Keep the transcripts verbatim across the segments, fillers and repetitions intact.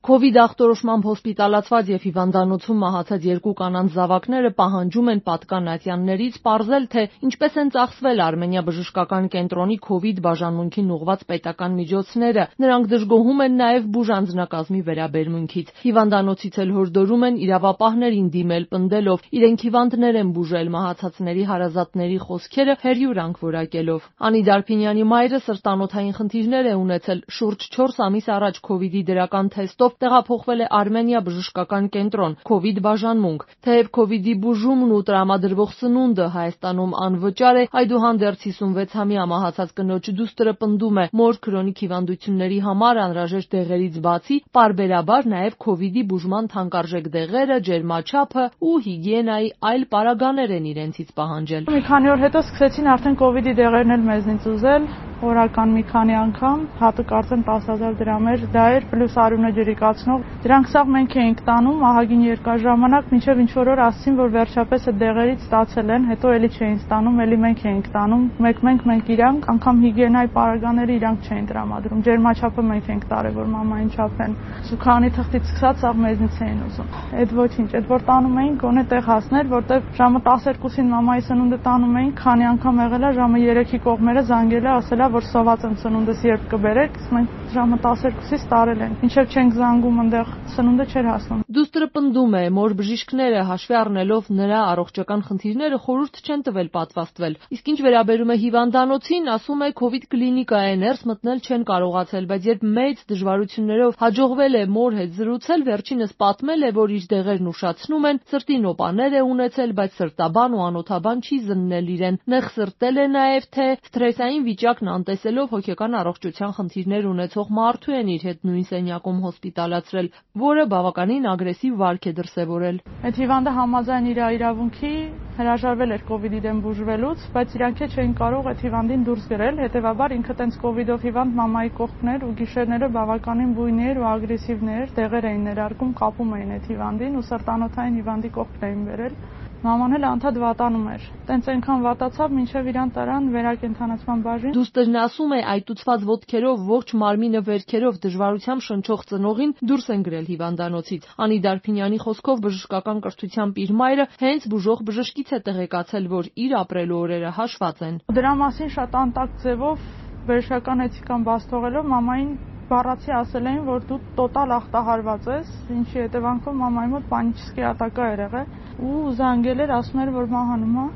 Քովիդ ախտորոշմամբ հոսպիտալացված և հիվանդանոցում մահացած երկու կանանց զավակները պահանջում են պատկան ատյաններից պարզել, թե ինչպես են ծախսվել Արմենիա բժշկական կենտրոնի քովիդ բաժանմունքին ուղղված պետական միջոցները։ Նրանք դժգոհում են նաև բուժանձնակազմի վերաբերմունքից։ Հիվանդանոցից էլ հորդորում են իրավապահներին դիմել պնդելով իրենք հիվանդներ են բուժել, մահացածների հարազատների խոսքերը հերյուրանք որակելով։ Անի Դարփինյանի մայրը սրտանոթային խնդիրներ է ունեցել, շուրջ չորս ամիս առաջ քովիդի դրական թեստով տեղափոխվել է Արմենիա բժշկական կենտրոն, քովիդ բաժանմունք։ Թեև քովիդի բուժումն ու տրամադրվող սնունդը Հայաստանում անվճար է, այդուհանդերձ հիսունվեցամյա մահացած կնոջ դուստրը պնդում է, մոր քրոնիկ հիվանդությունների համար անհրաժեշտ դեղերից բացի պարբերաբար նաև քովիդի բուժման թանկարժեք դեղերը, ջերմաչափը ու հիգիենայի այլ պարագաներ են իրենցից պահանջել։ Մի քանի օր հետո սկսեցին արդեն քովիդի դեղերն էլ մեզնից ուզել, օրական մի քանի անգամ, հատը կարծեմ տասը հազար դրամ էր, դա էր պլյուս արյունը ջրիկացնող։ Դրանք սաղ մենք էինք տանում ահագին երկար ժամանակ, մինչև ինչ-որ օր ասեցին, որ վերջապես այդ դեղերից ստացել են, հետո էլի չէին ստանում, էլի մենք էինք տանում, մեկ մենք մենք իրանք, անգամ հիգիենայի պարագաները իրանք չէին տրամադրում, ջերմաչափը մենք էինք տարել, որ մամային չափեն, սուքանի թղթից սկսած սաղ մեզնից էին ուզում։ Այդ ոչինչ, այդ որ տանում էին, գոնե տեղ հասներ, որտեղ ժամը տասներկուսին մամայի սնունդը տանում էին, քանի անգամ եղել է ժամը երեքի կողմերը զանգել է, ասել է, որ սոված եմ սնունդս երբ կբերեք, մենք ժամը տասներկուսից տարել են, մինչև չենք զանգում այնտեղ սնունդը չէր հասնում։ Դուստրը պնդում է, մոր բժիշկները հաշվի առնելով նրա առողջական խնդիրները խորհուրդ չեն տվել պատվաստվել։ Իսկ ինչ վերաբերում է հիվանդանոցին, ասում է քովիդ կլինիկա է ներս մտնել չեն կարողացել, բայց երբ մեծ դժվարություններով հաջողվել է մոր հետ զրուցել, վերջինս պատմել է, որ իր դեղերն ուշացնում են, սրտի նոպաներ է ունեցել, բայց սրտաբան ու անօթաբան չի զննել իրեն։ Նեղսրտել է նաև, թե սթրեսային վիճակն անտեսելով հոգեկան առողջության խնդիրներ ունեցող մարդու են իր հետ նույն սենյակում հոսպիտալացրել, որը բավականին ագրեսիվ վարք է դրսևորել։ Այդ հիվանդը համաձայն իր իրավունքի հրաժարվել էր քովիդի դեմ բուժվելուց, բայց իրանք չէին կարող այդ հիվանդին դուրս գրել, հետևաբար ինքը տենց քովիդով հիվանդ մամայի կողքներ ու գիշերները բավականին բույներ ու ագրեսիվներ, դեղեր էին ներարկում, կապում էին այդ հիվանդին ու սրտանոթային հիվանդի կողքն էին բերել։ Մաման էլ անդադ վատանում էր։ Տենց այնքան վատացավ, մինչև իրան տարան վերակենդանացման բաժին։ Դուստերն ասում է, այտուցված ոտքերով ողջ մարմինը վերքերով դժվարությամբ շնչող ծնողին դուրս են գրել հիվանդանոցից։ Անի Դարփինյանի խոսքով բժշկական կրթությամբ իր մայրը հենց բուժող բժշկից է տեղեկացել, որ իր ապրելու օրերը հաշված են։ Դրա մասին շատ անտակ ձևով բժշկական էթիկան բաց թողելով մամային բառացի ասել էին, որ դու տոտալ ախտահարված ես, ինչի հետևանքով մամայի մոտ պանիչսկի ատակա էր եղել ու զանգել էր, ասում էր, որ մահանում է։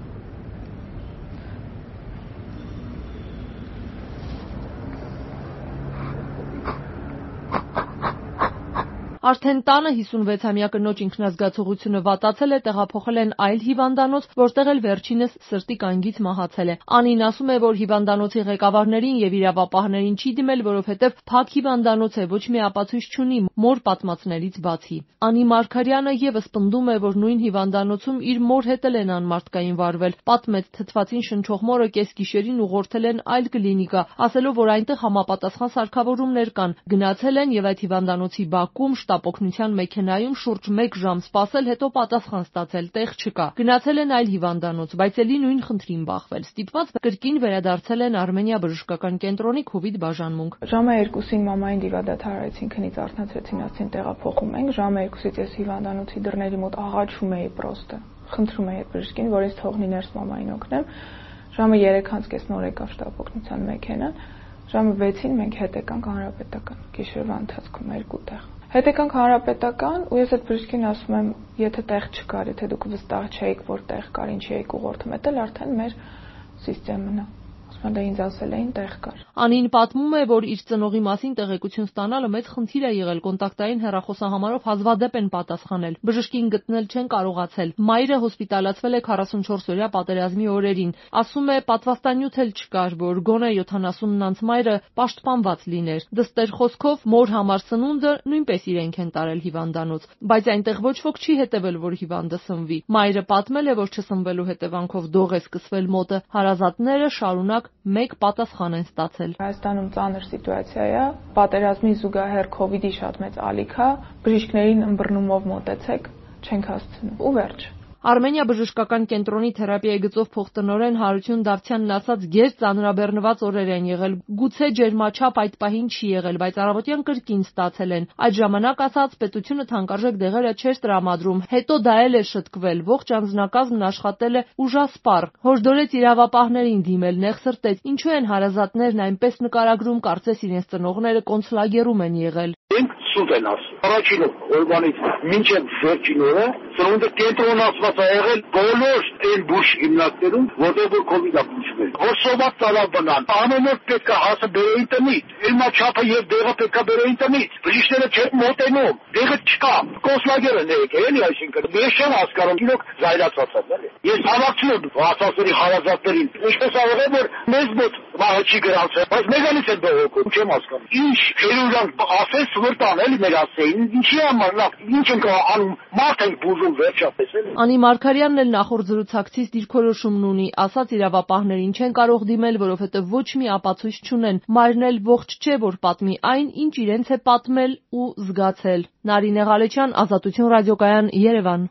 Արդեն տանը հիսունվեցամյա կնոջ ինքնազգացողությունը վատացել է, տեղափոխել են այլ հիվանդանոց, որտեղ էլ վերջինս սրտի կանգից մահացել է։ Անին ասում է, որ հիվանդանոցի ղեկավարներին եւ իրավապահներին չի դիմել, որովհետեւ փակ հիվանդանոց է, ոչ մի ապացույց չունի մոր պատմածներից բացի։ Անի Մարգարյանը եւս պնդում է, որ նույն հիվանդանոցում իր մոր հետ էլ են անմարդկային վարվել։ Պատմեց, թթվածին շնչող մորը կեսգիշերին ուղղորդել են այլ կլինիկա, ասելով, որ այնտեղ համապատասխան սարքավորումներ կան։ Գնացել են եւ այդ հիվանդանոցի բակում օգնության մեքենայում շուրջ մեկ ժամ սպասել, հետո պատասխան ստացել, տեղ չկա։ Գնացել են այլ հիվանդանոց, բայց էլի նույն խնդրին բախվել։ Ստիպված կրկին վերադարձել են Արմենիա բժշկական կենտրոնի քովիդ բաժանմունք։ Ժամը երկուսին մամային դիվադաթարեցին, քնից արթնացրեցին, ասին տեղափոխում ենք։ Ժամը երկուսից ես հիվանդանոցի դռների մոտ աղաչում էի պրոստը։ Խնդրում էի բժշկին, որ ես թողնի ներս մամային օգնեմ։ Ժամը երեք անց կես նոր եկավ շտապ օգնության մեքենան։ Ժամը վեցին մենք հետ եկանք Հանրապետական գիշերվա ընթացքում երկու տեղ։ Հետ եկանք Հանրապետական ու ես այդ բժշկին ասում եմ, եթե տեղ չկար, եթե դուք վստահ չէիք, որ տեղ կար, ինչի եք ուղղորդում, էդ էլ արդեն մեր սիստեմն է։ Ասում եմ, դա ինձ ասել էին տեղ կար։ Անին պատմում է, որ իր ծնողի մասին տեղեկություն ստանալը մեծ խնդիր է եղել, կոնտակտային հեռախոսահամարով հազվադեպ են պատասխանել։ Բժշկին գտնել չեն կարողացել։ Մայրը հոսպիտալացվել է քառասունչորս-օրյա պատերազմի օրերին։ Ասում է, պատվաստանյութ էլ չկար, որ գոնե յոթանասուն անց մայրը պաշտպանված լիներ։ Դստեր խոսքով մոր համար սնունդը նույնպես իրենք են տարել հիվանդանոց, բայց այնտեղ ոչ ոք չի հետևել, որ հիվանդը սնվի։ Մայրը պատմել է, որ չսնվելու հետևանքով դող է սկսվել մոտը։ Հարազատները շարունակ մեկ պատասխան են ստացել։ Հայաստանում ծանր սիտուացիա է, պատերազմի զուգահեռ քովիդի շատ մեծ ալիք է, բժիշկներին ըմբռնումով մոտեցեք, չենք հասցնում ու վերջ։ Արմենիա բժշկական կենտրոնի թերապիայի գծով փոխտնօրեն Հարություն Դավթյանն ասաց, գեր ծանրաբեռնված օրեր են եղել, գուցե ջերմաչափ այդ պահին չի եղել, բայց առավոտյան կրկին ստացել են։ Այդ ժամանակ, ասաց, պետությունը թանկարժեք դեղերը չէր տրամադրում, հետո դա էլ է շտկվել, ողջ անձնակազմն աշխատել է ուժասպառ, հորդորեց իրավապահներին դիմել, նեղսրտեց, ինչու են հարազատներն այնպես նկարագրում, կարծես իրենց ծնողները կոնցլագերում են եղել։ Սուտ են ասում։ Առաջին օրվանից մինչև վերջին օրը սրունդը կենտրոնացված է եղել բոլոր այն բուժ հիմնարկներում, որտեղ որ կովիդ-ը բուժվում է։ Որ սոված ծալավ բնան, ամեն օր պետք է հասը բերեին տնից, ելմաչափը եւ դեղը պետք է բերեին տնից, բժիշկները չեն մոտենում, դեղը չկա, կոնսլագերը ներեք, էլի, այսինքն ես չեմ հասկանում, իրոք զայրացած եմ, էլի։ Ես հավաքցնում ասածների հարազատներին, ինչպես ա եղել, որ մեզ մոտ վահը չի գրանցել, բայց մեզանից են բողոքում, չեմ հասկանում։ Ինչ քերուրան ասես որ տանել մեր ասեին, ինչի համար լավ, ինչ ենք անում, մարդ ենք բուժում վերջապես էլ։ Անի Մարգարյանն էլ նախորդ զրուցակցից դիրքորոշումն ունի, ասաց իրավապահներին չեն կարող դիմել, որովհետև ոչ մի ապացույց չունեն, մայրն էլ ողջ չէ, որ պատմի այն, ինչ իրենց է պատմել ու զգացել։ Նարինե Ղալեչյան, Ազատություն ռադիոկայան, Երևան։